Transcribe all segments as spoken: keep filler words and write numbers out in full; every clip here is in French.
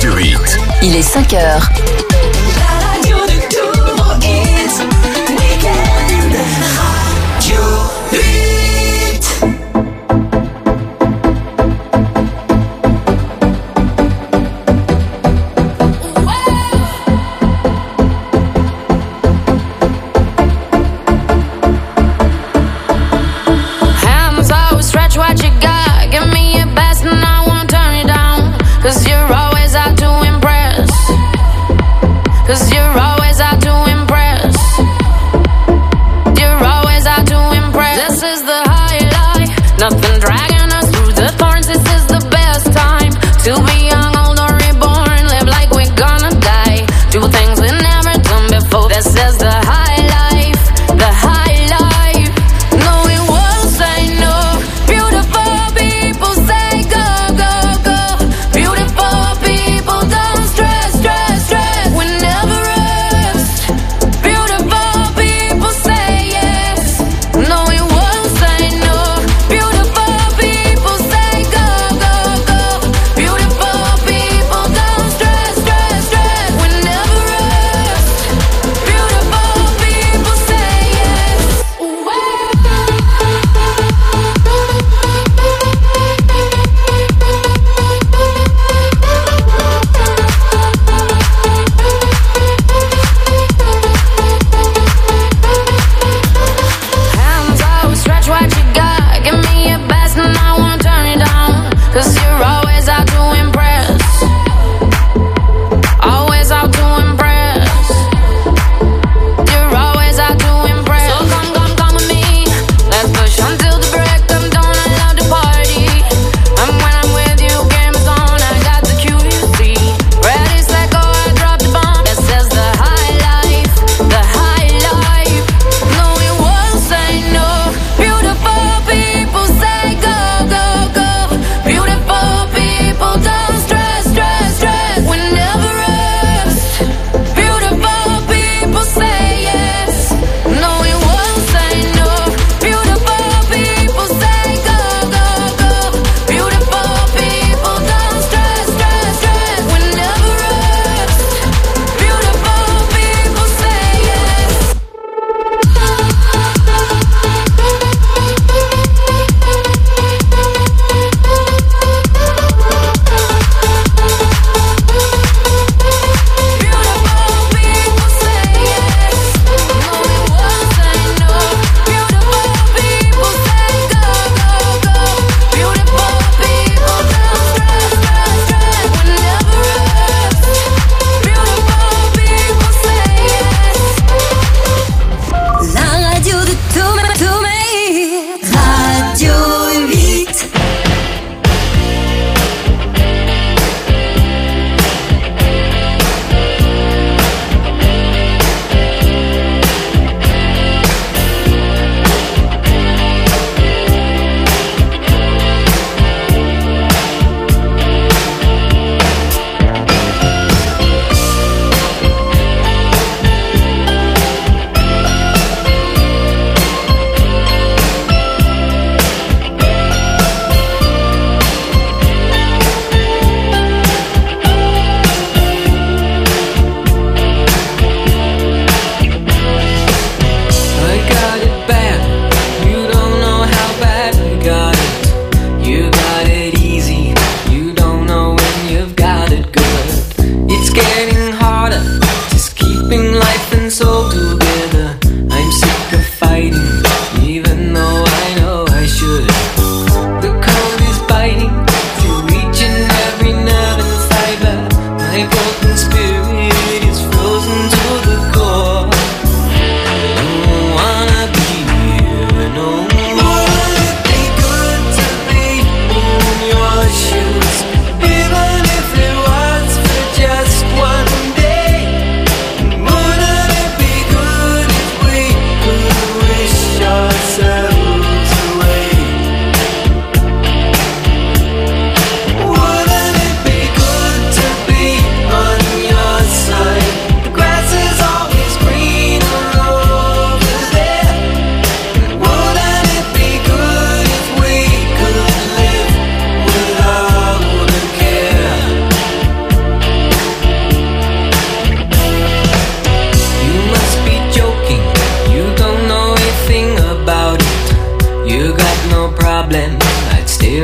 du huit. Il est cinq heures. La radio du Tour Hit Weekend. Radio huit. Hands up, stretch what you got. Give me your best and I won't turn you down. Cause you're always out to impress.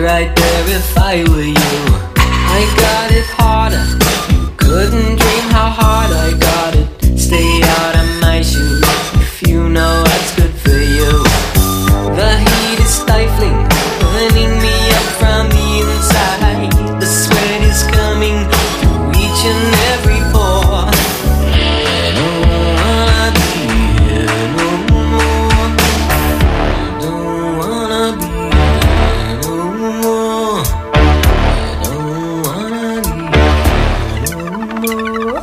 right there if I were you. I got it harder, you couldn't dream how hard I got it. Stay out of my shoes if you know what's good for you. The heat is stifling, burning me up from the inside. The sweat is coming through each and every pore. I don't wanna be here no more. I don't wanna be here no more. I don't wanna be here no more.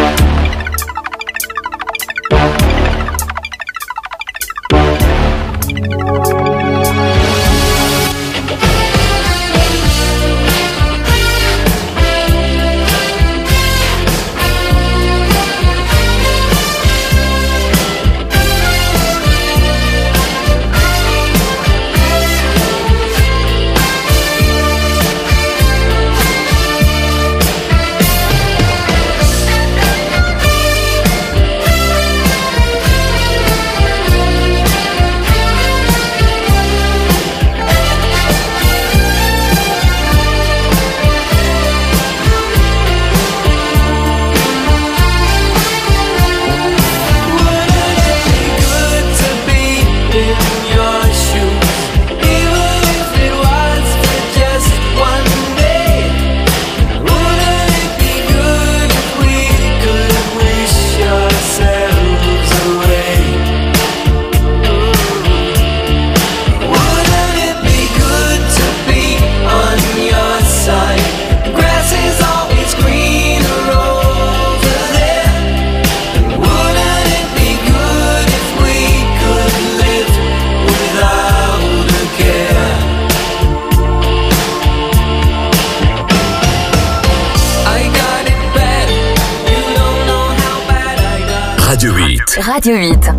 Radio huit.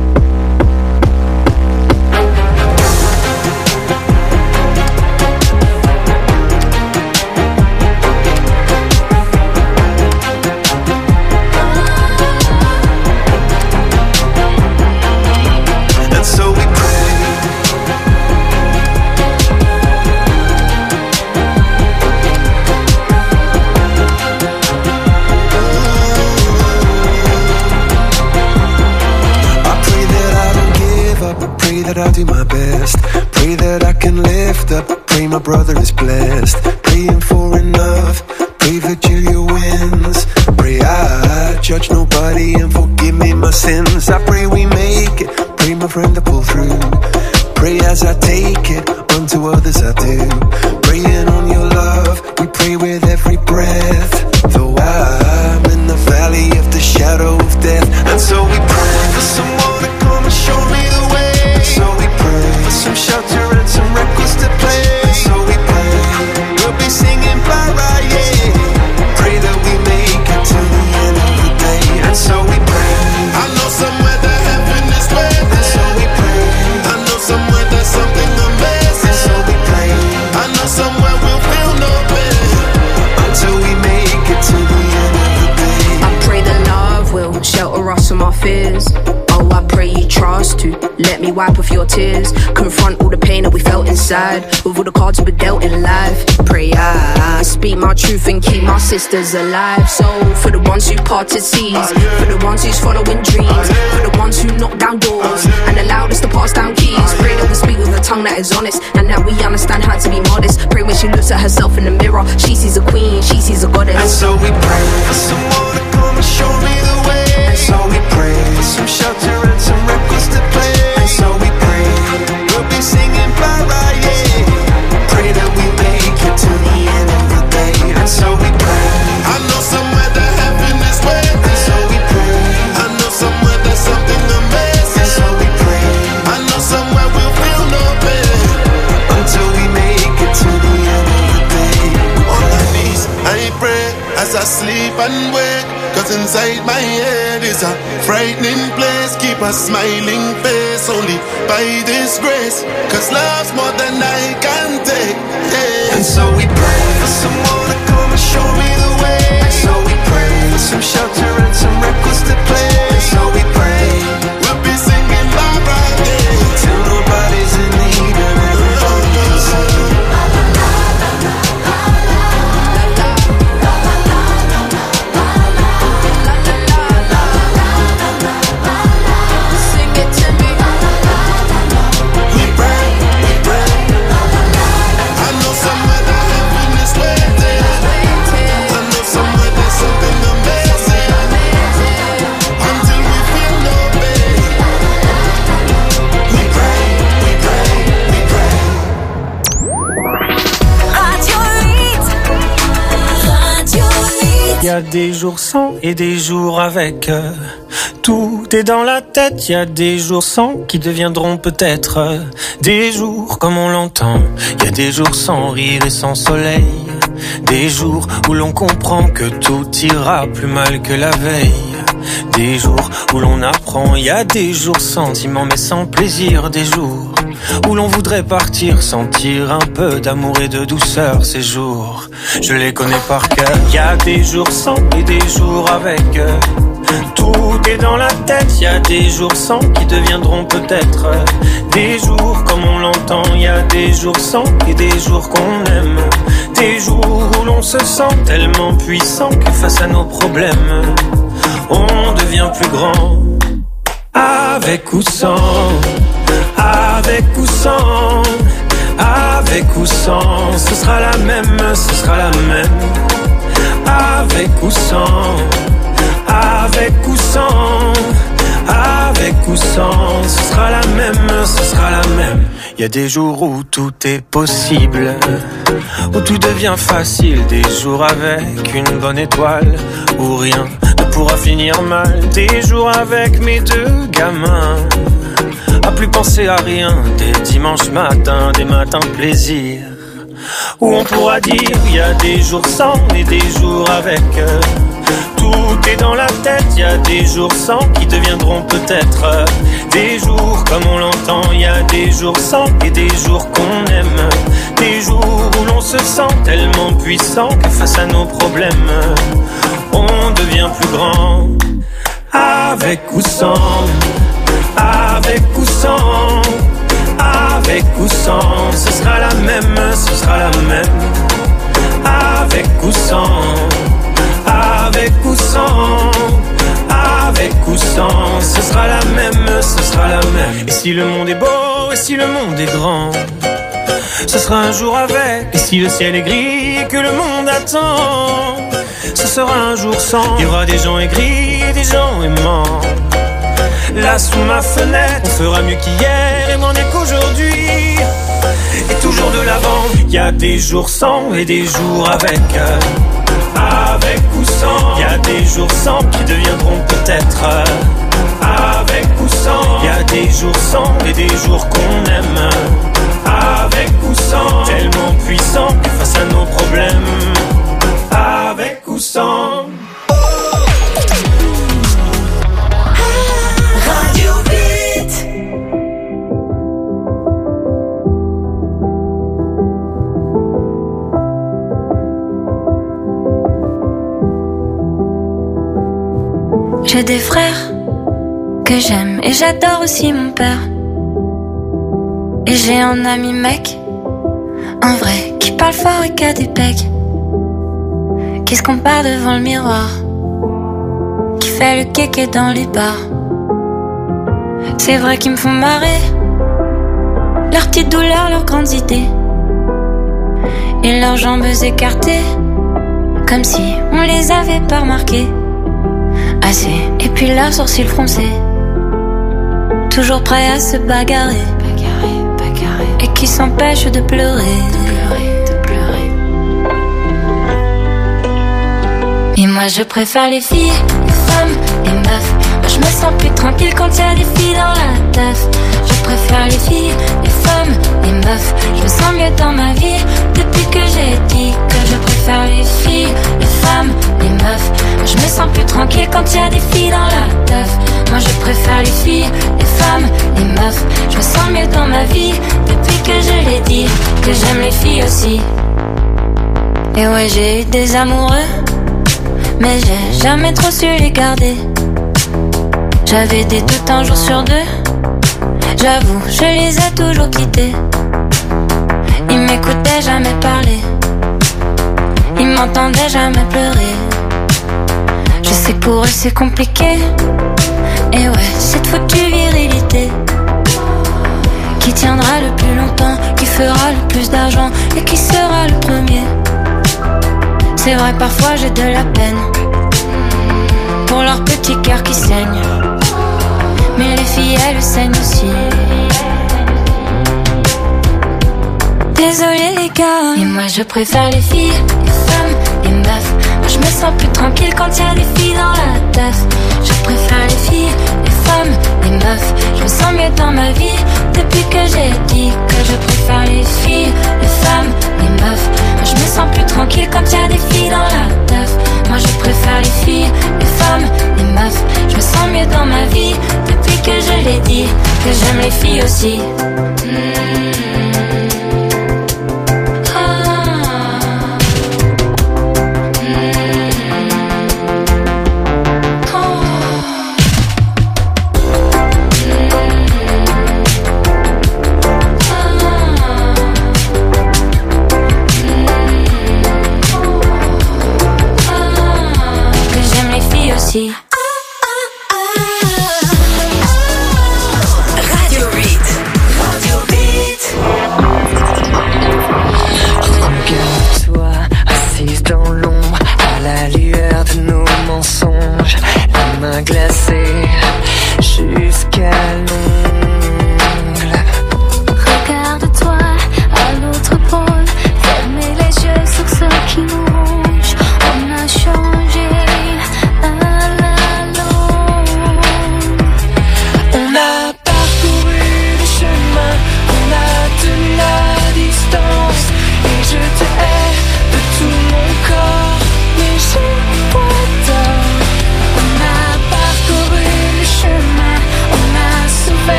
I'll do my best. Pray that I can lift up. Pray my brother is blessed. Praying for enough. Pray Virgilia wins. Pray I judge nobody and forgive me my sins. I pray we make it. Pray my friend to pull through. Pray as I take it. Unto others I do. Praying on your love. We pray with every breath. Though I'm in the valley of the shadow of death. And so we pray for someone to come and show me the way. So we pray for some shelter and some records to play. So we pray we'll be singing para, yeah. Pray that we make it to the end of the day. And so we pray. I know somewhere that heaven is waiting. And so we pray. I know somewhere there's something amazing. And so we pray. I know somewhere we'll feel no pain until we make it to the end of the day. I pray that love will shelter us from our fears. Oh, I pray you trust to let me wipe off your tears. Confront all the pain that we felt inside with all the cards we dealt in life. Pray I, I speak my truth and keep my sisters alive. So for the ones who parted seas, for the ones who's following dreams, for the ones who knock down doors and allowed us to pass down keys. Pray that we speak with a tongue that is honest and that we understand how to be modest. Pray when she looks at herself in the mirror, she sees a queen, she sees a goddess. And so we pray for someone to come and show me the way. And so we pray for some shelter and some records to play. And so we pray we'll be singing para, yeah. Pray that we make it to the end of the day. And so we pray. I know somewhere that heaven is waiting. And so we pray. I know somewhere there's something amazing. And so we pray. I know somewhere we'll feel no pain until we make it to the end of the day. On my knees I pray as I sleep and wake. Cause inside my head is a frightening place. Keep a smiling face only by this grace. Cause love's more than I can take, yeah. And so we pray for someone to come and show me the way. And so we pray for some shelter and some records to play. And so we pray we'll be singing bye bye, yeah. Till nobody's in need and everyone can sing. Y a des jours sans et des jours avec. Tout est dans la tête, y a des jours sans qui deviendront peut-être des jours comme on l'entend. Y a des jours sans rire et sans soleil. Des jours où l'on comprend que tout ira plus mal que la veille. Des jours où l'on apprend, y a des jours sentiments mais sans plaisir. Des jours où l'on voudrait partir, sentir un peu d'amour et de douceur. Ces jours, je les connais par cœur. Y a des jours sans et des jours avec. Tout est dans la tête, y a des jours sans qui deviendront peut-être des jours comme on l'entend. Y a des jours sans et des jours qu'on aime. Des jours où l'on se sent tellement puissant que face à nos problèmes, on devient plus grand. Avec ou sans, avec ou sans, avec ou sans, ce sera la même, ce sera la même. Avec ou sans, avec ou sans, avec ou sans, ce sera la même, ce sera la même. Y a des jours où tout est possible, où tout devient facile. Des jours avec une bonne étoile, où rien ne pourra finir mal. Des jours avec mes deux gamins, à plus penser à rien. Des dimanches matins, des matins plaisir, où on pourra dire y a des jours sans et des jours avec. Tout est dans la tête, y a des jours sans qui deviendront peut-être des jours comme on l'entend. Y a des jours sans et des jours qu'on aime. Des jours où l'on se sent tellement puissant que face à nos problèmes, on devient plus grand. Avec ou sans, avec ou sans, avec ou sans, ce sera la même, ce sera la même. Avec ou sans, avec ou sans, avec ou sans, ce sera la même, ce sera la même. Et si le monde est beau, et si le monde est grand, ce sera un jour avec. Et si le ciel est gris et que le monde attend, ce sera un jour sans. Il y aura des gens aigris et des gens aimants. Là sous ma fenêtre, on fera mieux qu'hier et moins bien qu'aujourd'hui. Et toujours de l'avant, y a des jours sans et des jours avec. Avec ou sans, y a des jours sans qui deviendront peut-être avec ou sans. Y a des jours sans et des jours qu'on aime. Avec ou sans, tellement puissant que face à nos problèmes, avec ou sans. Radio huit. J'ai des frères que j'aime et j'adore aussi mon père. Et j'ai un ami mec, un vrai, qui parle fort et qui a des pecs, qui se compare devant le miroir, qui fait le kéké dans les bars. C'est vrai qu'ils me font marrer, leurs petites douleurs, leurs grandes idées, et leurs jambes écartées, comme si on les avait pas remarquées. Assez, et puis leurs sourcils froncés, toujours prêts à se bagarrer, bagarrer, bagarrer, et qui s'empêchent de pleurer, de pleurer, de pleurer. Et moi je préfère les filles, les femmes, les meufs. Moi je me sens plus tranquille quand y a des filles dans la teuf. Je préfère les filles, les femmes, les meufs. Je me sens mieux dans ma vie depuis que j'ai dit que je préfère les filles, les femmes, les meufs. Je me sens plus tranquille quand y a des filles dans la teuf. Moi je préfère les filles, les femmes, les meufs. Je me sens mieux dans ma vie depuis que je l'ai dit que j'aime les filles aussi. Et ouais, j'ai eu des amoureux, mais j'ai jamais trop su les garder. J'avais des doutes un jour sur deux, j'avoue, je les ai toujours quittés. Ils m'écoutaient jamais parler, ils m'entendaient jamais pleurer. Je sais que pour eux c'est compliqué, et ouais, cette foutue virilité qui tiendra le plus longtemps, qui fera le plus d'argent et qui sera le premier. C'est vrai, parfois j'ai de la peine pour leur petit cœur qui saigne, mais les filles elles saignent aussi. Désolé les gars, et moi je préfère les filles, les femmes, les meufs. Moi je je me sens plus tranquille quand y a des filles dans la taf. Je préfère les filles, les femmes, les meufs. Je me sens mieux dans ma vie depuis que j'ai dit que je préfère les filles, les femmes, les meufs. Moi je me sens plus tranquille quand y a des filles dans la taf. Moi je préfère les filles, les femmes, les meufs. Je me sens mieux dans ma vie depuis que je l'ai dit que j'aime les filles aussi. Mmh. Radio huit. Radio huit. Regarde-toi, assise dans l'ombre, à la lueur de nos mensonges, la main glacée jusqu'à l'ongle. Regarde-toi à l'autre pôle, fermez les yeux sur ce qui nous ronge. On a changé.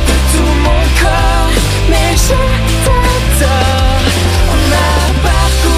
On a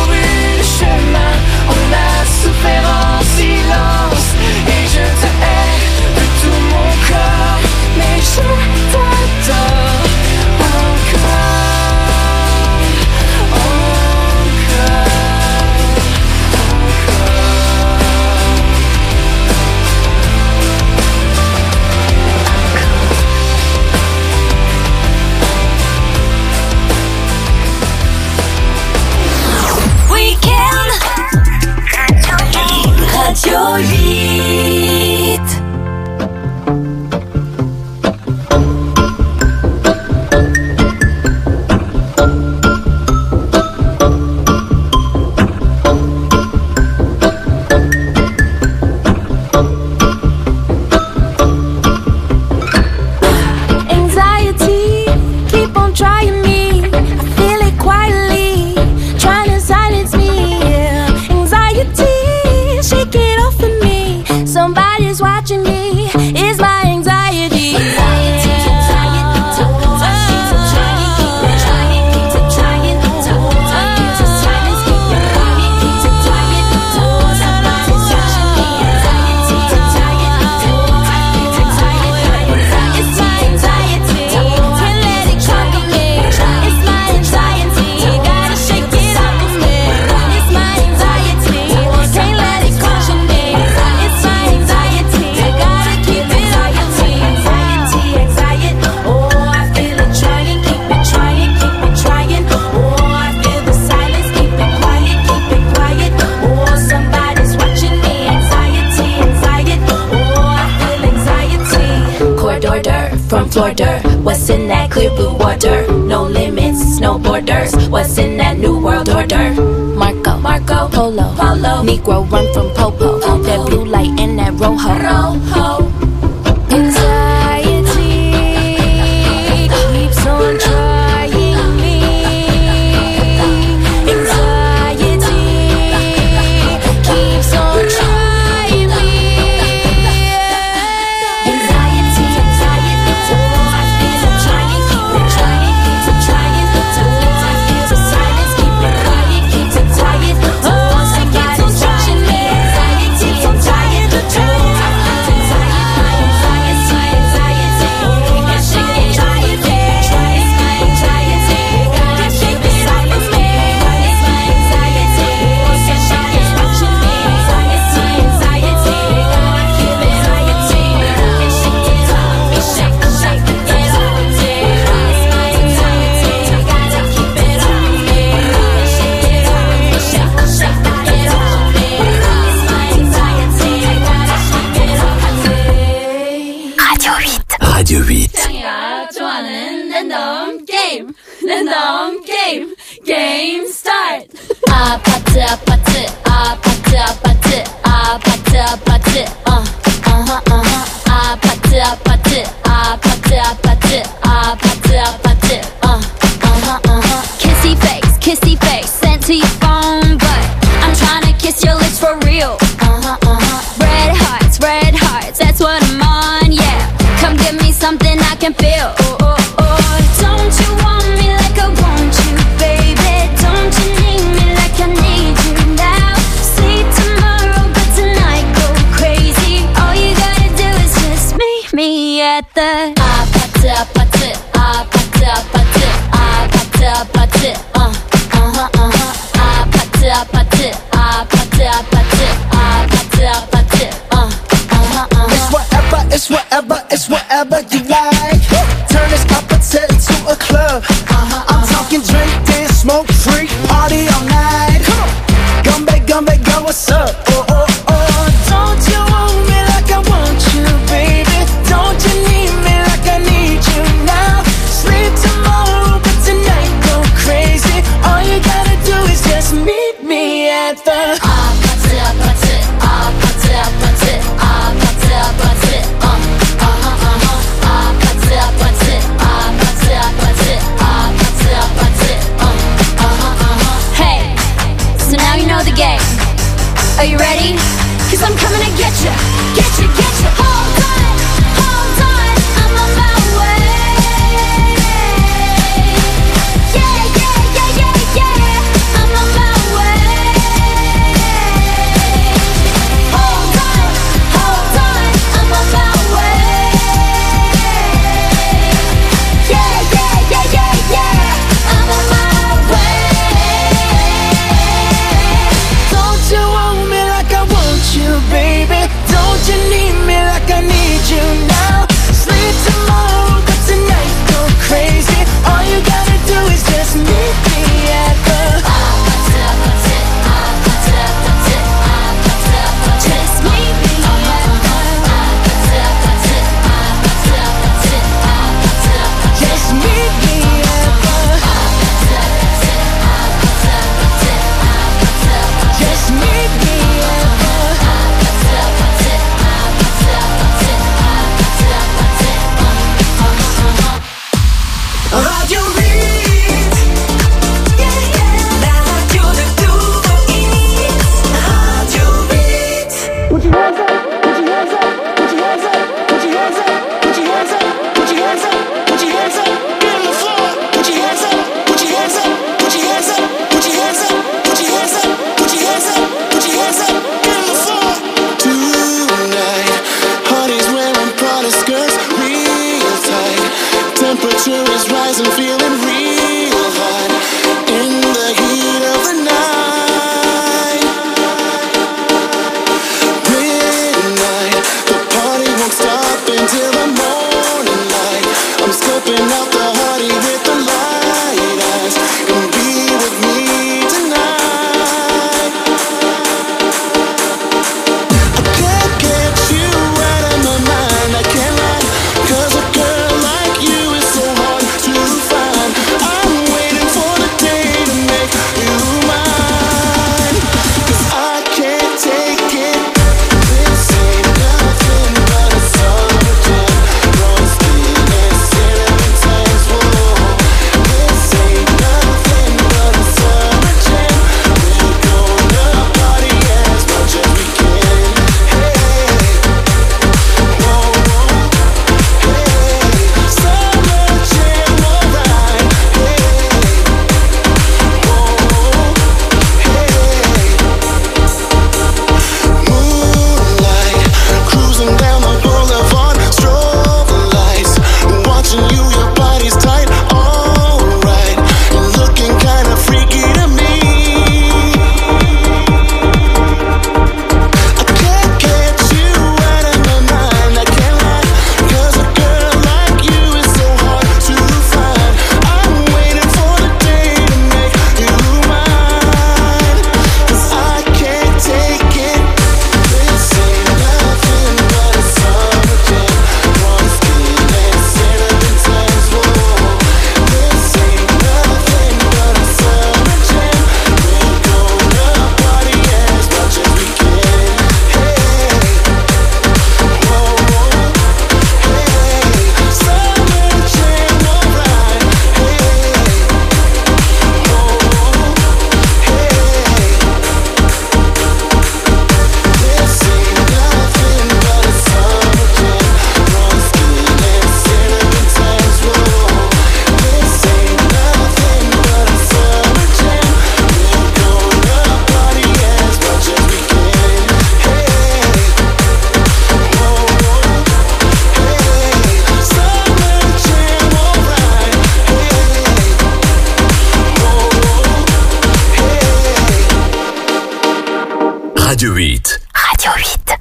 world order. What's in that clear blue water? No limits, no borders. What's in that new world order? Marco, Marco, Polo, Polo. Negro run from Popo. Popo. That blue light and that rojo. Rojo. Anxiety keeps on trying me. Anxiety keeps on trying me. Anxiety, anxiety, to all I feel I'm trying, keep it trying, keep it trying. To all I feel the silence, keep it quiet, keep it tired. To all somebody's watching me. Anxiety, I'm tired, to all I feel anxiety, my anxiety, anxiety. Oh, I shake it, try it, try it, my anxiety. Gotta keep it silent, me. It's my anxiety. Oh, somebody's watching me. Anxiety, anxiety. Oh, I feel anxiety. Shake it off, shake, shake it off. It's my anxiety. Gotta keep it on me. Shake it off, shake, shake it off. It's my anxiety. Gotta keep it on me. Radio eight. Radio eight. 짱이가 좋아하는 랜덤 게임 랜덤 게임 게임 스타트 아파트 아파트 아파트 아파트 아파트 아파트 어 어허 어허 아파트 아파트 아파트 아파트 아파트 아파트 어 어허 어허 Kissy face kissy face sent to your phone but I'm trying to kiss your lips for real uh-huh uh-huh red hearts red hearts that's what I'm on yeah come give me something I can feel oh oh oh don't you want me like I want you baby don't you need me like I need you now sleep tomorrow but tonight go crazy all you gotta do is just meet me at the 아파트 아파트 아파트 아파트 아파트 아파트 어 어허 어허 아파트 아파트 아파트 아파트 아파트 아파트 어 어허 어허 It's whatever, it's whatever, it's whatever you like. Turn this opposite into a club. I'm talking drink, dance, smoke, freak, party all night. Come on, Gumbe, Gumbe, girl, what's up? Oh, oh, oh, don't you want me like I want you, baby? Don't you need me like I need you now? Sleep tomorrow, but tonight go crazy. All you gotta do is just meet me at the 아파트 아파트 아파트 아파트 아파트 아파트 어 어허 어허 아파트 아파트 아파트 아파트 아파트 아파트 어 어허 어허 Hey, so now you know the game. Are you ready? Cause I'm coming to get you, get you, get you. Hold on, hold on, I'm on my way. Yeah, yeah, yeah, yeah, yeah, I'm on my way. Hold on, hold on, I'm on my way. Yeah, yeah, yeah, yeah, yeah, I'm on my way. Don't you want me like I want you, baby? Don't you need me like I Radio huit. Radio huit.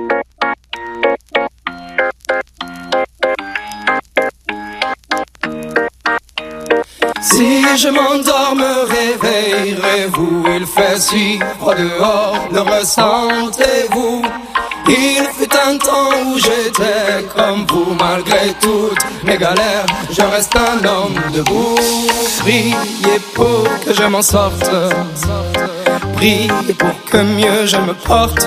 Si je m'endors, me réveillerez-vous? Il fait si froid dehors, le ressentez-vous? Il fut un temps où j'étais comme vous, malgré toutes mes galères, je reste un homme debout. Priez pour que je m'en sorte, priez pour que mieux je me porte.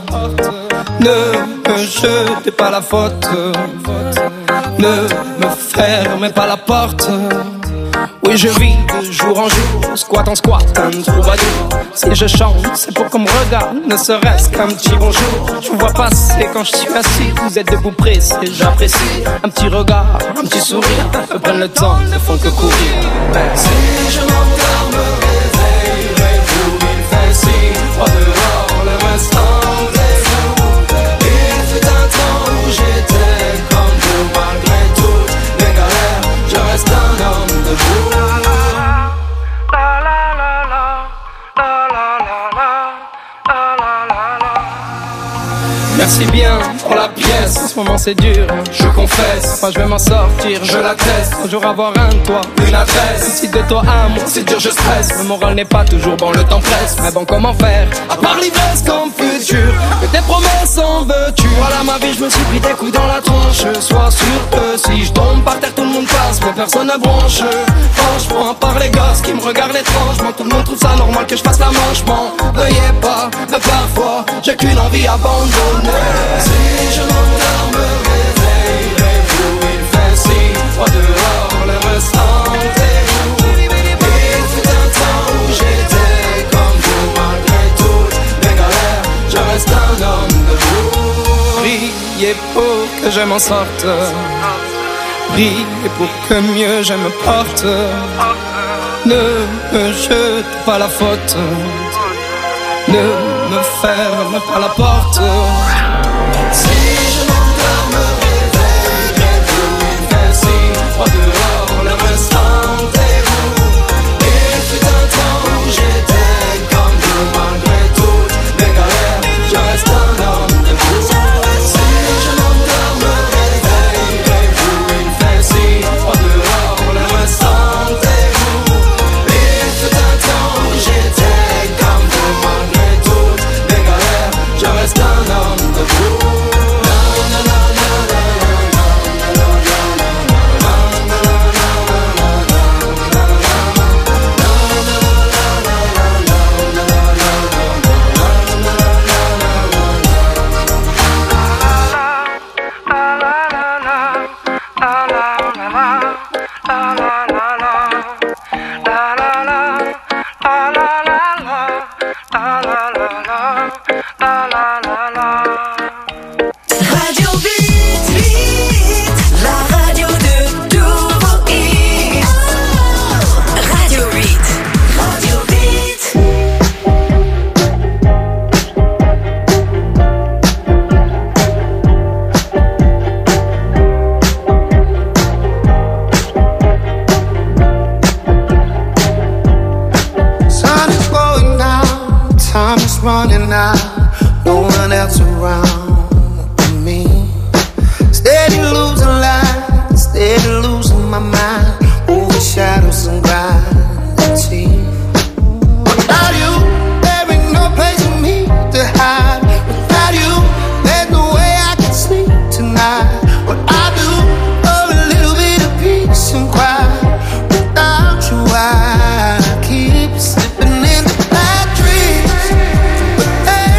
Ne me jetez pas la faute, ne me fermez pas la porte. Oui, je vis de jour en jour, squat en squat, un troubadour. Si je chante, c'est pour qu'on me regarde, ne serait-ce qu'un petit bonjour. Je vous vois passer quand je suis assis, vous êtes debout pressé, j'apprécie. Un petit regard, un petit sourire, me prennent le temps, ne font que courir. Si je m'endors, me réveillerez-vous? Il fait si froid dehors, le restant des jours. Il fut un temps où j'étais comme vous, malgré toutes mes galères, je reste un homme debout. Merci bien pour la pièce, en ce moment c'est dur, je confesse. Moi je vais m'en sortir, je l'atteste. Un jour avoir un toit, une adresse. Si de toi à moi c'est dur, je stresse. Le moral n'est pas toujours bon, le temps presse. Mais bon, comment faire, à part l'ivresse comme futur? Que tes promesses en veux-tu? Voilà ma vie, je me suis pris des coups dans la tronche. Sois sûr que si je tombe par terre, tout le monde passe, mais personne ne bronche. Franchement, à part les gosses qui me regardent étrangement, tout le monde trouve ça normal que je fasse la manche. M'en veuillez pas, mais parfois j'ai qu'une envie abandonnée. Si je m'endors, me réveillerez-vous? Il fait si froid dehors, le ressentez-vous? Il fut un temps où j'étais comme vous, malgré toutes mes galères, je reste un homme debout. Priez pour que je m'en sorte, priez pour que mieux je me porte. Ne me jete pas la faute, ne me ferme pas la porte. Si je m'endors, me réveillerez-vous? Il fait si froid dehors, le ressentez-vous? Il fut un temps où j'étais comme vous, malgré toutes mes galères, je reste un homme debout. Si je m'endors, me réveillerez-vous? Il fait si froid dehors, le ressentez-vous? Il fut un temps où j'étais comme vous, malgré toutes mes galères, je reste un homme debout. Running out, no one else around me. Steady losing light, steady losing my mind over shadows and gravity. Without you, there ain't no place for me to hide. Without you, there's no way I can sleep tonight. What I do for a little bit of peace and quiet. Without you, I keep slipping into bad dreams. But hey,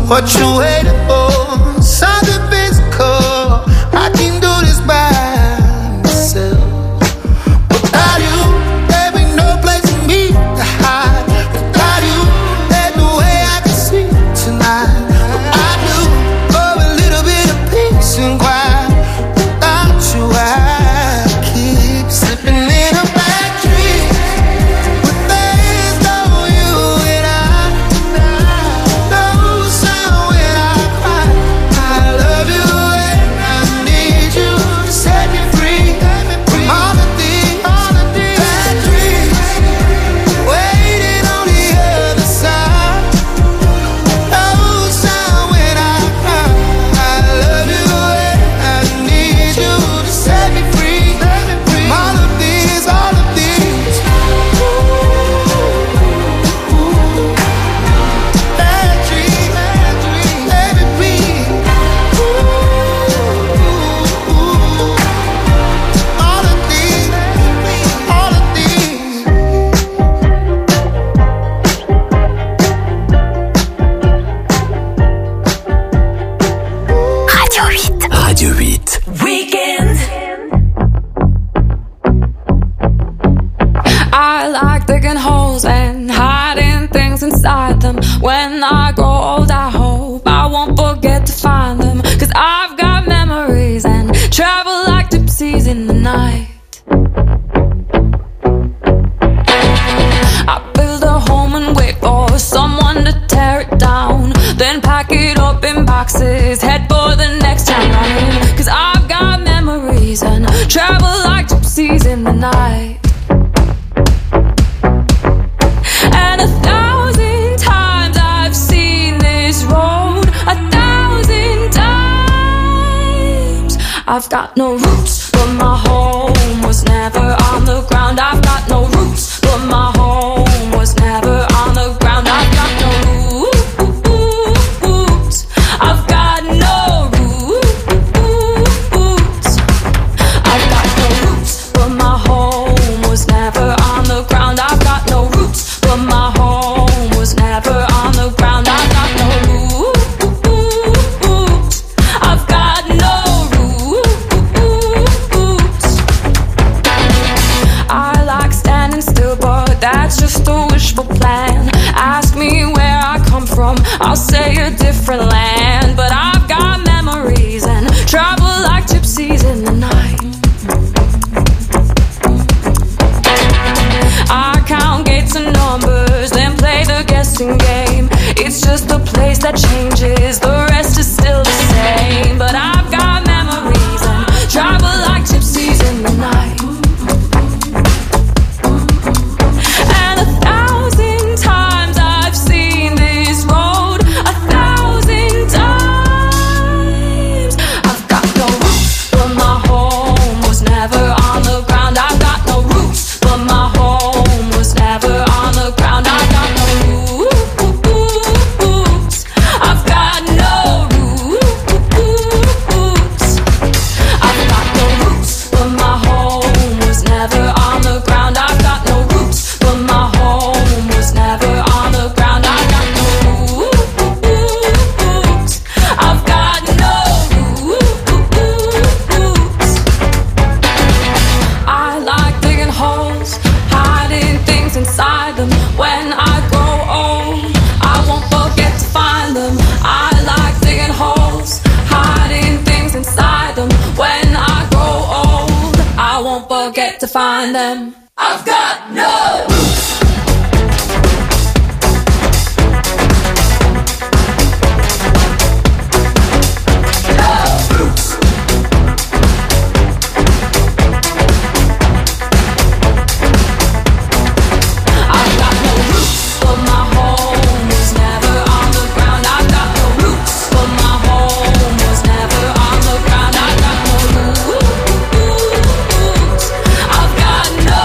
What you waiting for? Something physical. I can do this by myself. Without you, there ain't no place for me to hide. Without you, there's no way I can sleep tonight. But I do for a little bit of peace and quiet. Without you, I keep slipping in a bad dream. But there's no you and I. No sound when I cry. I love you and I need you to set me free from all the things, bad dreams, waiting on the other side. No sound when I cry. I love you and I need you to set me free from all of these, all of these. Bad dreams, bad dreams, let me be. All of these, all of these. Radio eight. Radio eight. Weekend. I like digging holes and hiding things inside them. When I grow old, I hope I won't forget to find them. Cause I've got memories and travel like gypsies in the night. I build a home and wait for someone to tear it down. Then pack it up in boxes, head for the next town running. Cause I've got memories and travel like gypsies in the night. And a thousand times I've seen this road, a thousand times. I've got no roots, but my home was never on the ground. I've got no roots, but my home was never on the ground. I've got no roots. I've got no roots. I've got no roots, but my home was never on the ground. I've got no roots, but my home was never on the ground. I've got no roots. I've got no roots. I like standing still, but that's just a wishful plan. Ask me where I come from, I'll say a different land. But I've got memories and travel like gypsies in the night. I count gates and numbers, then play the guessing game. It's just a place that changes, the rest is still the same. But I've got memories and travel like gypsies in the night. And a thousand times I've seen this road, a thousand times. I've got no roots, but my home was never on the ground. I've got no roots, but my home was never on the ground. I've got no roots. I've got no roots. I've got no roots, but my home was never on the ground. I've got no roots, but my home was never on the ground. I've got no roots. I've got no roots. I like digging holes, hiding things inside them. When I grow old, I won't forget to find them. I like digging holes, hiding things inside them. When I grow old, I won't forget to find them. I've got no roots. I've got no roots, but my home was never on the ground. I've got no roots, but my home was never on the ground. I've got no roots. I've got no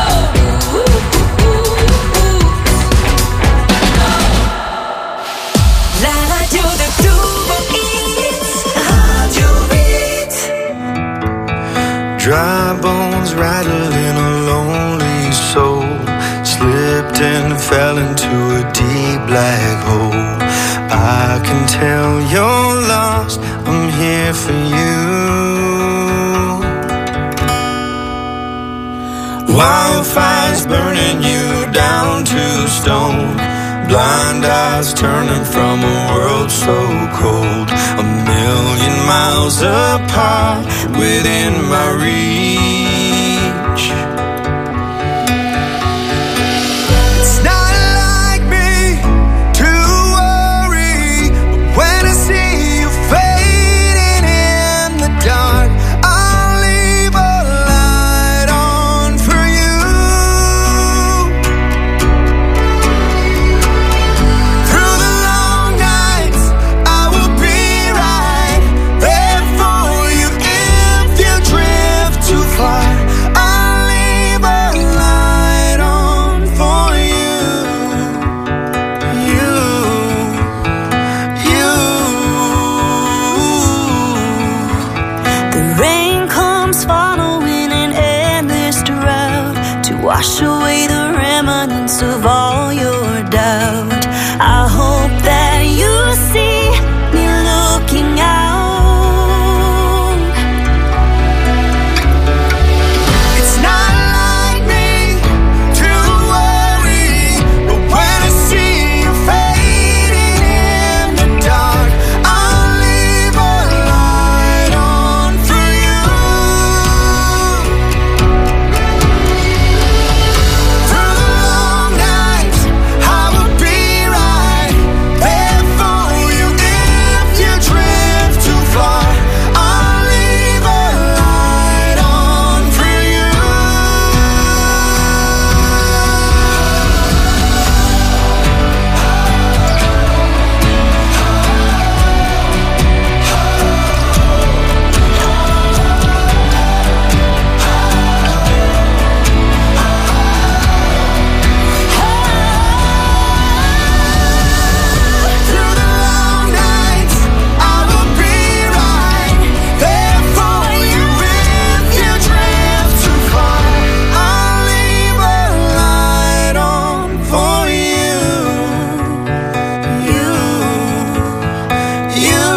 La radio de Tourbillon Hits, Radio huit. Dry bones rattling a lonely soul, slipped and fell into a deep black hole. I can tell you're lost, I'm here for you. Wildfires burning you down to stone, blind eyes turning from a world so cold, a million miles apart within my reach. It's not like me to worry, but when I see you fading in the dark, I'll leave a light on for you. Through the long nights, I will be right there for you. If you drift too far, I'll leave a light on for you. You, you. The rain comes following an endless drought to wash away the remnants of all your doubt. I hope that you see me looking out. It's not like me to worry, but when I see you fading in the dark, I'll leave a light on for you. Through the long nights, I will be right there for you. If you drift too far, I'll leave a light on for you. Through the long nights, I will be right there for you. If you drift too far, I'll leave a light on for you. You, you.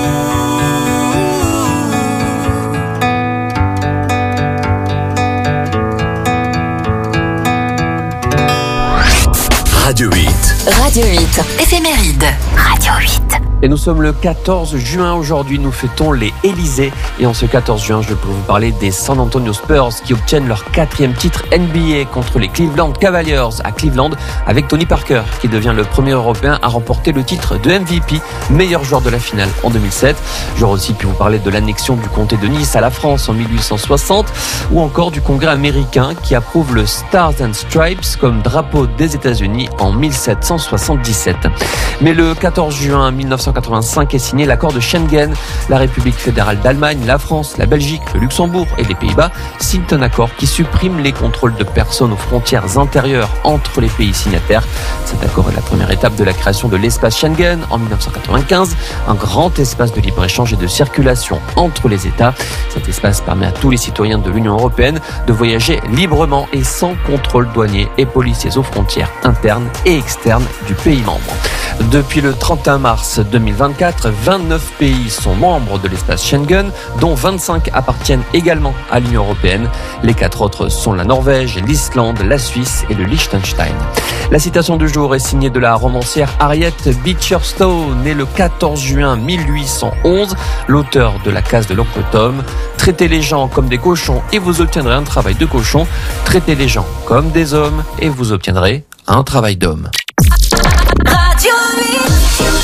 Radio huit. Radio huit, éphéméride. Radio huit. Et nous sommes le quatorze juin aujourd'hui, nous fêtons les Élysées. Et en ce quatorze juin, je peux vous parler des San Antonio Spurs qui obtiennent leur quatrième titre N B A contre les Cleveland Cavaliers à Cleveland avec Tony Parker qui devient le premier Européen à remporter le titre de M V P, meilleur joueur de la finale en deux mille sept. J'aurais aussi pu vous parler de l'annexion du comté de Nice à la France en mille huit cent soixante ou encore du Congrès américain qui approuve le Stars and Stripes comme drapeau des États-Unis en mille sept cent soixante-dix-sept. Mais le quatorze juin mille neuf cent quatre-vingt-cinq est signé l'accord de Schengen. La République fédérale d'Allemagne, la France, la Belgique, le Luxembourg et les Pays-Bas signent un accord qui supprime les contrôles de personnes aux frontières intérieures entre les pays signataires. Cet accord est la première étape de la création de l'espace Schengen en mille neuf cent quatre-vingt-quinze, un grand espace de libre-échange et de circulation entre les États. Cet espace permet à tous les citoyens de l'Union européenne de voyager librement et sans contrôle douanier et policiers aux frontières internes et externes du pays membre. Depuis le trente et un mars deux mille vingt-quatre, vingt-neuf pays sont membres de l'espace Schengen, dont vingt-cinq appartiennent également à l'Union européenne. Les quatre autres sont la Norvège, l'Islande, la Suisse et le Liechtenstein. La citation du jour est signée de la romancière Harriet Beecher Stowe, née le quatorze juin mille huit cent onze, l'auteur de La case de l'oncle Tom. Traitez les gens comme des cochons et vous obtiendrez un travail de cochon. Traitez les gens comme des hommes et vous obtiendrez un travail d'homme. Radio huit.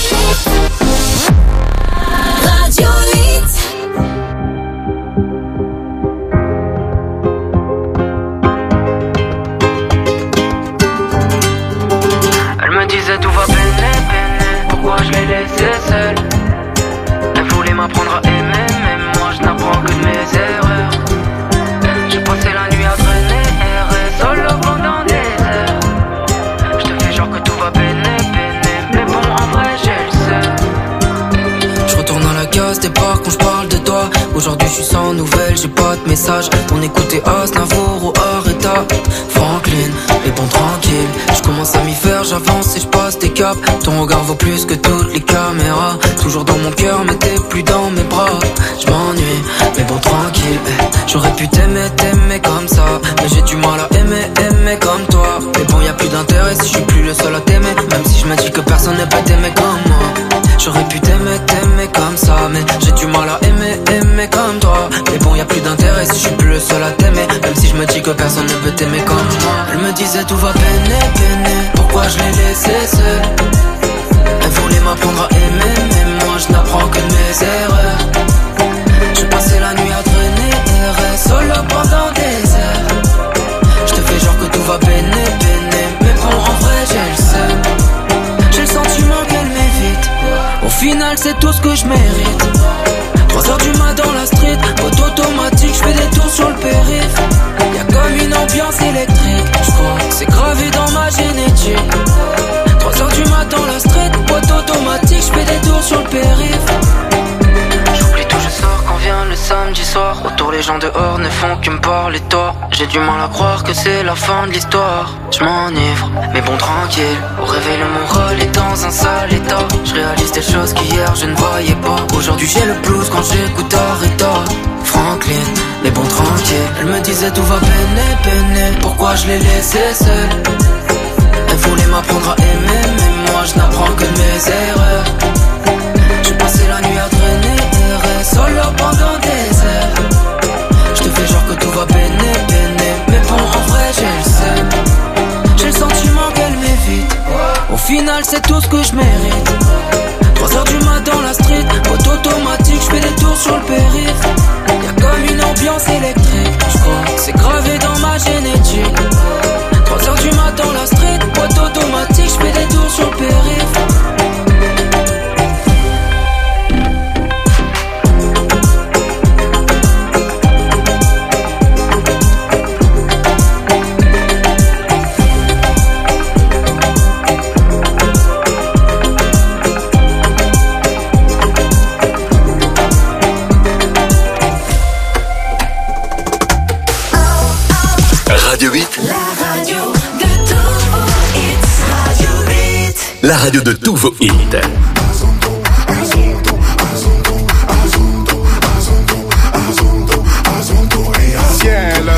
Radio huit. Elle me disait tout va peine, peine. Pourquoi je l'ai laissée seule? Elle voulait m'apprendre à aimer, mais moi je n'apprends que de mes erreurs. J'ai passé la nuit à traîner, errer solo pendant des heures. Je te fais genre que tout va peine, peine. Mais bon, en vrai, j'ai le seul. Je retourne à la case départ quand je parle de toi. Aujourd'hui je suis sans nouvelles, j'ai pas de message. On écoutait Aznavour ou Areta, Franklin, et bon tranquille. Je commence à m'y faire, j'avance et je passe des handicap. Ton regard vaut plus que toutes les caméras. Toujours dans mon cœur mais t'es plus dans mes bras. Je m'ennuie mais bon tranquille. J'aurais pu t'aimer, t'aimer comme ça, mais j'ai du mal à aimer, aimer comme toi. Mais bon y a plus d'intérêt si je suis plus le seul à t'aimer. Même si je me dis que personne ne peut t'aimer comme moi. J'aurais pu t'aimer, t'aimer comme ça, mais j'ai du mal à aimer, aimer comme toi. Mais bon y a plus d'intérêt si je suis plus le seul à t'aimer. Même si je me dis que personne ne peut t'aimer comme moi. Elle me disait tout va peiner, peiner. Pourquoi je l'ai laissé seul? Elle voulait m'apprendre à aimer, mais moi je n'apprends que de mes erreurs. J'ai passé la nuit à traîner, errer solo pendant des heures. Je te fais genre que tout va peiner, peiner. Mais bon en vrai j'ai le seum. J'ai le sentiment qu'elle m'évite. Au final c'est tout ce que je mérite. Trois heures du mat dans la street, mode automatique, je fais des tours sur le périph'. Y'a comme une ambiance électrique, je crois que c'est gravé dans ma génétique. Trois heures du mat dans la street, mode automatique, je fais des tours sur le périph'. J'oublie tout, je sors quand vient le samedi soir. Autour les gens dehors ne font que me parler tort. J'ai du mal à croire que c'est la fin de l'histoire. Je m'enivre, mais bon tranquille. Au réveil mon rôle est dans un sale état. Je réalise des choses qu'hier je ne voyais pas. Aujourd'hui j'ai le blues quand j'écoute Aretha Franklin, mais bon tranquille. Elle me disait tout va peiner, peiner. Pourquoi je l'ai laissé seul? Elle voulait m'apprendre à aimer, mais moi je n'apprends que de mes erreurs. J'ai passé la nuit à traîner, errer solo pendant des heures. Je te fais genre que tout va peiner, peiner. Mais bon en vrai j'ai le seum. J'ai le sentiment qu'elle m'évite. Au final c'est tout ce que je mérite. Trois heures du mat dans la street, mode automatique, je fais des tours sur le périph'. Y'a comme une ambiance électrique, je crois que c'est gravé dans ma génétique. Trois heures du mat dans la street, mode automatique, je fais des tours sur le périph'. Radio huit. La radio de tous vos hits. Radio huit. La radio de tous vos hits. Ciel,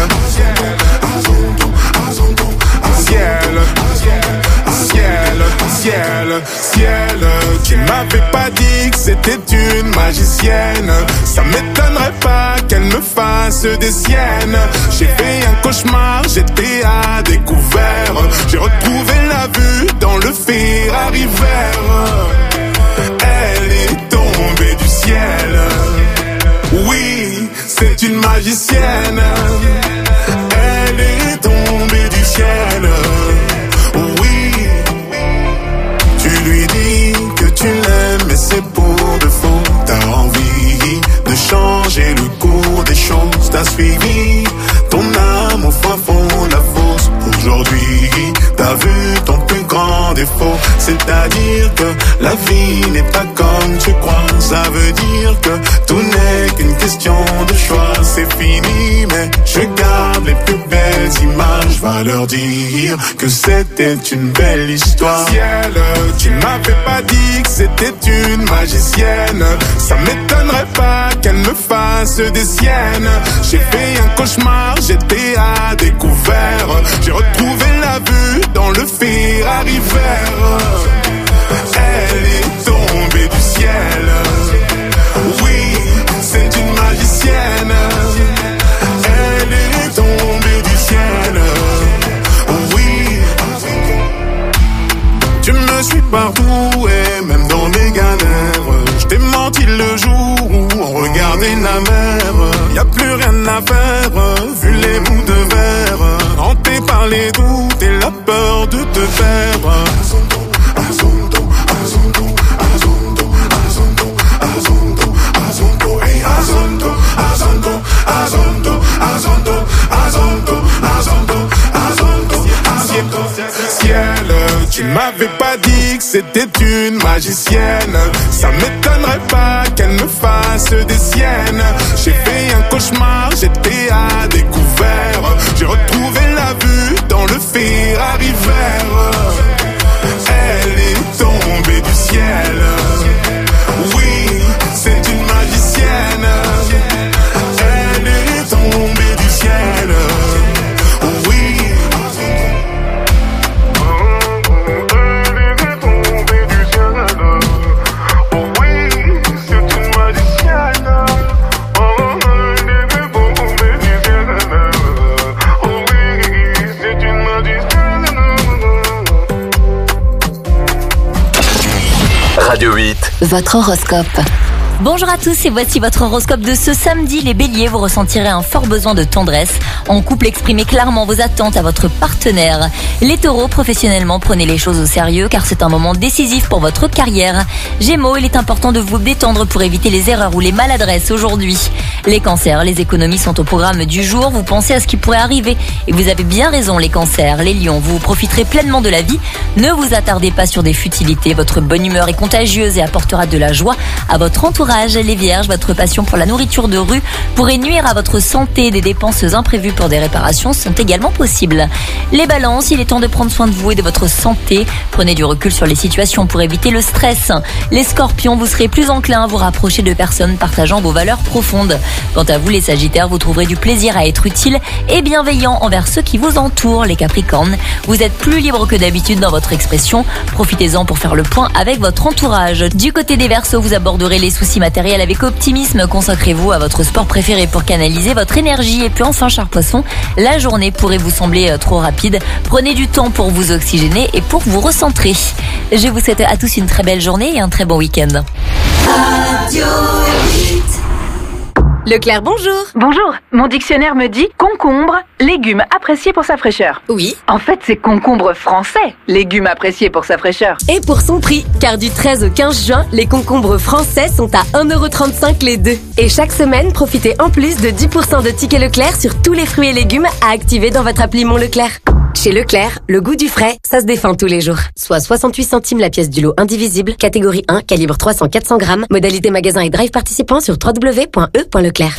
ciel, ciel, ciel, tu m'avais pas dit que c'était une magicienne. Ça m'étonnerait pas qu'elle me fasse des siennes. J'ai fait un cauchemar, j'étais à découvert. J'ai retrouvé la vue dans le Ferrari vert. Elle est tombée du ciel. Oui, c'est une magicienne. Elle est tombée du ciel. Oui, tu lui dis que tu l'aimes, mais c'est pour de faux. T'as envie de changer le cours des choses. T'as suivi ton âme au fin fond la fosse. Aujourd'hui, t'as vu ton plus grand défaut. C'est-à-dire que la vie n'est pas comme tu crois. Ça veut dire que tout n'est qu'une question de choix. C'est fini, mais je garde les plus belles images. Va leur dire que c'était une belle histoire. Ciel, tu m'avais pas dit que c'était une magicienne. Ça m'étonnerait pas qu'elle me fasse des siennes. J'ai fait un cauchemar, j'étais à découvert. J'ai retrouvé la vue dans le Ferrari vert. Elle est tombée du ciel. Oui, c'est une magicienne. Elle est tombée du ciel. Oui, tu me suis partout et même dans mes galères. Je t'ai menti le jour où on regardait la mer. Y'a plus rien à faire, vu les bouts de verre. Hanté par les doutes et la peur de te perdre. Azondo, Azondo, Azondo, Azondo, Azondo, Azondo, hey Azondo, Azondo, Azondo, Azondo, Azondo, Azondo, Azondo, Azondo. Ciel, tu m'avais pas dit que c'était une magicienne. Ça m'étonnerait pas qu'elle me fasse des siennes. J'ai fait un cauchemar, j'étais à découvert. J'ai retrouvé la vue dans le Ferrari vert. Elle est Radio huit. Votre horoscope. Bonjour à tous et voici votre horoscope de ce samedi. Les béliers, vous ressentirez un fort besoin de tendresse. En couple, exprimez clairement vos attentes à votre partenaire. Les taureaux, professionnellement, prenez les choses au sérieux car c'est un moment décisif pour votre carrière. Gémeaux, il est important de vous détendre pour éviter les erreurs ou les maladresses aujourd'hui. Les cancers, les économies sont au programme du jour. Vous pensez à ce qui pourrait arriver et vous avez bien raison les cancers. Les lions, vous profiterez pleinement de la vie. Ne vous attardez pas sur des futilités. Votre bonne humeur est contagieuse et apportera de la joie à votre entourage. Les vierges, votre passion pour la nourriture de rue pourrait nuire à votre santé. Des dépenses imprévues pour des réparations sont également possibles. Les balances, il est temps de prendre soin de vous et de votre santé. Prenez du recul sur les situations pour éviter le stress. Les scorpions, vous serez plus enclin à vous rapprocher de personnes partageant vos valeurs profondes. Quant à vous les sagittaires, vous trouverez du plaisir à être utile et bienveillant envers ceux qui vous entourent. Les capricornes, vous êtes plus libre que d'habitude dans votre expression. Profitez-en pour faire le point avec votre entourage. Du côté des verseaux, vous aborderez les soucis matériel avec optimisme. Consacrez-vous à votre sport préféré pour canaliser votre énergie. Et puis enfin, cher poisson, la journée pourrait vous sembler trop rapide. Prenez du temps pour vous oxygéner et pour vous recentrer. Je vous souhaite à tous une très belle journée et un très bon week-end. Radio huit. Leclerc, bonjour. Bonjour. Mon dictionnaire me dit concombre, légume apprécié pour sa fraîcheur. Oui. En fait, c'est concombre français, légume apprécié pour sa fraîcheur. Et pour son prix, car du treize au quinze juin, les concombres français sont à un euro trente-cinq les deux. Et chaque semaine, profitez en plus de dix pour cent de tickets Leclerc sur tous les fruits et légumes à activer dans votre appli Mon Leclerc. Chez Leclerc, le goût du frais, ça se défend tous les jours. Soit soixante-huit centimes la pièce du lot indivisible, catégorie un, calibre trois cents à quatre cents grammes, modalité magasin et drive participant sur w w w point e point leclerc.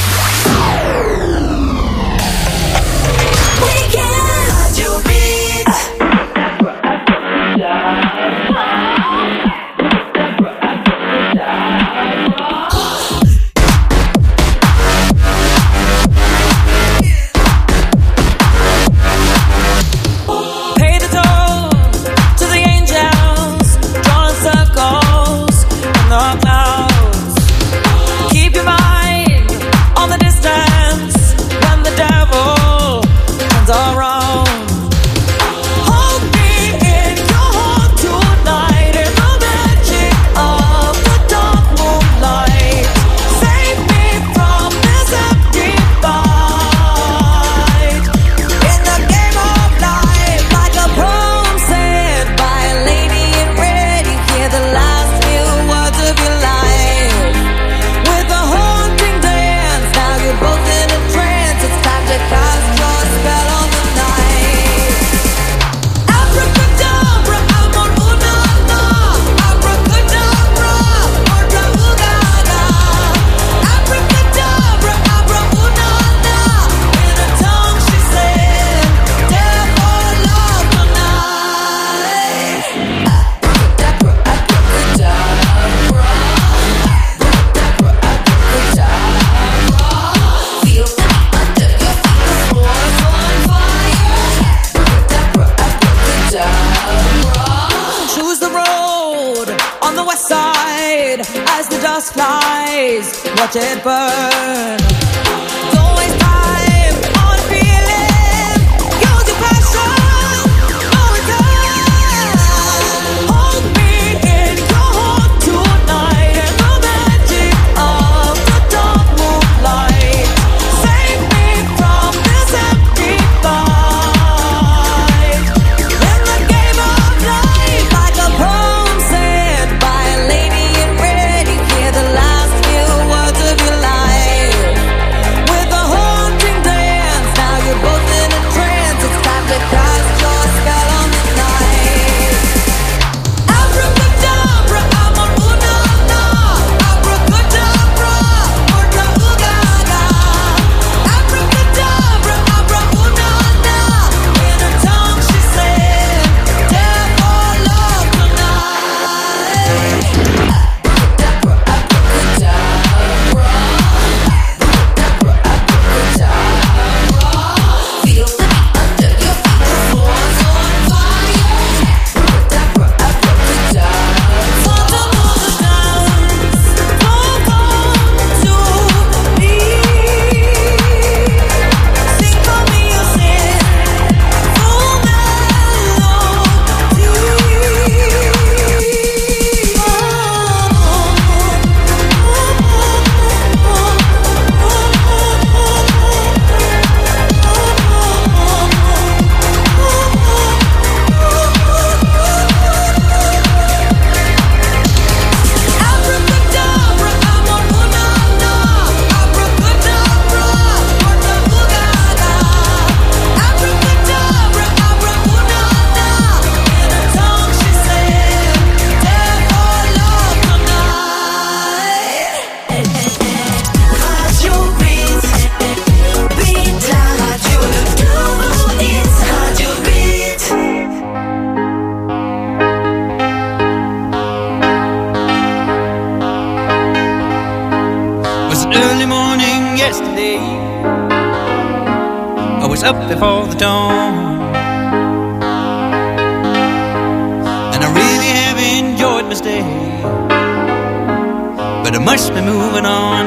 Watch it burn. Don't waste time on feeling. Use your passion. No return. Hold me in your heart tonight. In the magic of the dark moonlight. Save me from this empty fight. In the game of life, like a poem said by a lady in red. You hear the last few words of your life. With up before the dawn. And I really have enjoyed my stay, but I must be moving on.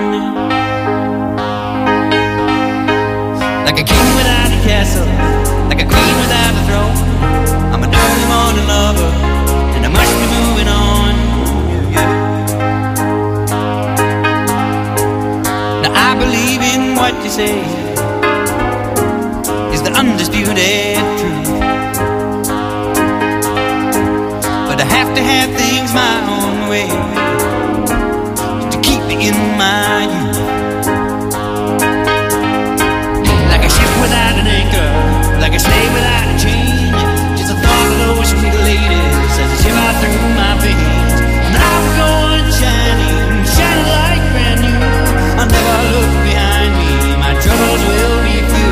Like a king without a castle, like a queen without a throne, I'm an early morning lover, and I must be moving on. Yeah, yeah. Now I believe in what you say is the undisputed truth, but I have to have things my own way to keep me in my youth. Like a ship without an anchor, like a slave without a chain, just a thought of those sweet ladies as they shiver through my veins. And I will go on shining, shining like brand new. I'll never look behind me, my troubles will be few.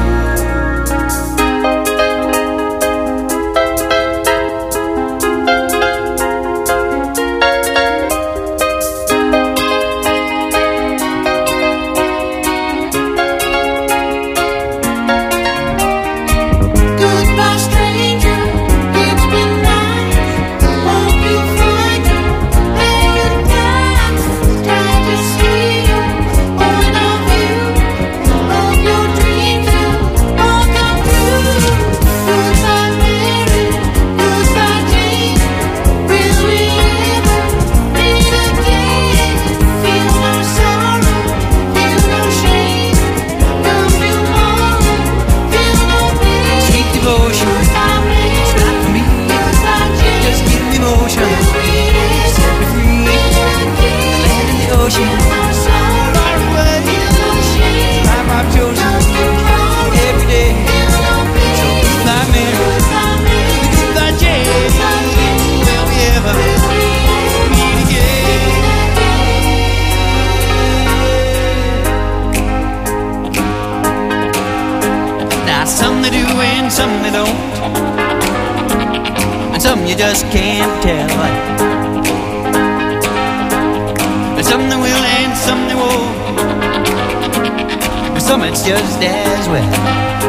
Goodbye, stranger. It's been nice. Hope you find a paradise. Try to see you, point of view. Hope your dreams will all come true. Goodbye, Mary. Goodbye, Jane. Will we ever meet again? Feel no sorrow, feel no shame. Come tomorrow, feel no pain. Sweet devotion, it's not for me. Just give me motion, set me free. The land and the ocean, far away. Life I've chosen every day. So goodbye, Mary. Goodbye, Jane. Will we ever meet again? Now some they do and some they don't, and some you just can't tell. And some they will and some they won't, but some it's just as well.